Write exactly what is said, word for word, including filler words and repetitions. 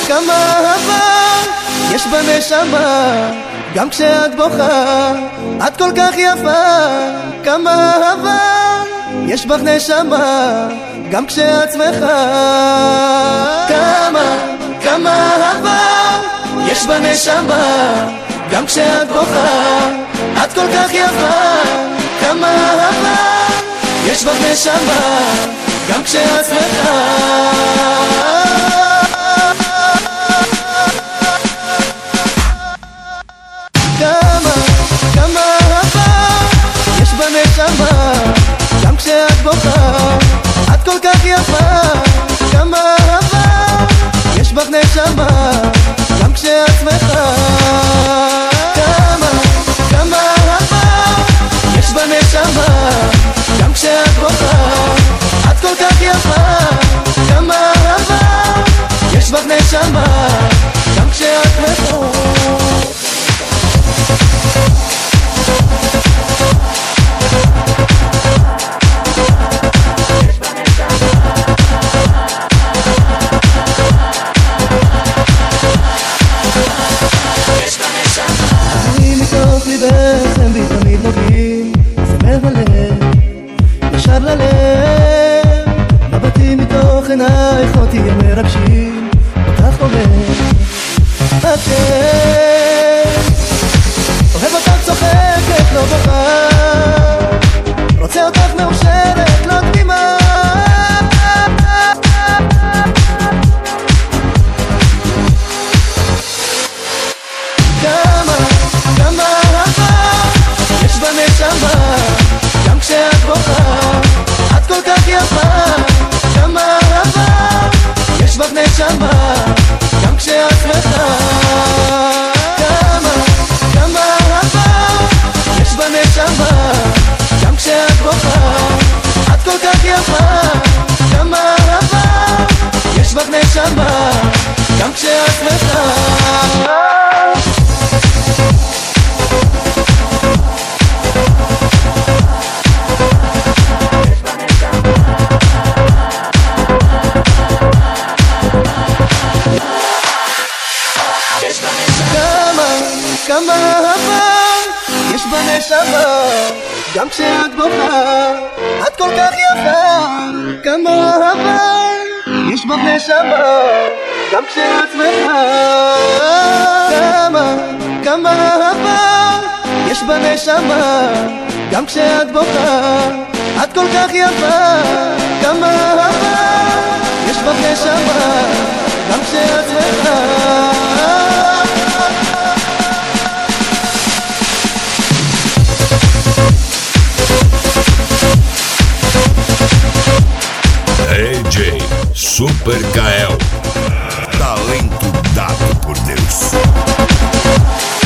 כמה אהבה יש בנשמה, גם כשאת בוכה את כל כך יפה. כמה אהבה יש בך נשמה, גם כשאת שמחה. כמה, כמה אהבה יש בנשמה, גם כשאת בוכה את כל כך יפה. כמה אהבה יש בך נשמה, גם כשאת שמחה. כמה, כמה אהבה יש בנשמה, גם כשאת בוכה את כל כך יפה. כמה אהבה יש בך נשמה, גם כשאת שמחה. כמה, כמה אהבה יש בנשמה, גם כשאת בוכה את כל כך יפה. כמה אהבה יש בך נשמה, גם כשאת שמחה. הם בי תמיד נוגעים, שמח הלב, ישר ללב. מבטים מתוך עינייך אותי הם מרגשים, אותך אוהב, אתם אוהב אותך צוחקת, לא בוכה, רוצה אותך מאושרת, לא תמימה. כמה, כמה בנשמה, גם כשאת בוכה את כל כך יפה. כמה אהבה יש בך נשמה, גם כשאת שמחה. כמה, כמה אהבה יש בנשמה, גם כשאת בוכה את כל כך יפה. כמה אהבה יש בך נשמה, גם כשאת שמחה. כמה אהבה יש בנשמה, גם כשאת בוכה את כל כך יפה. כמה אהבה יש בך נשמה, גם כשאת שמחה. כמה, כמה אהבה יש בנשמה, גם כשאת בוכה את כל כך יפה. כמה אהבה יש בך נשמה, גם כשאת שמחה. D J Super Kael, talento dado por Deus.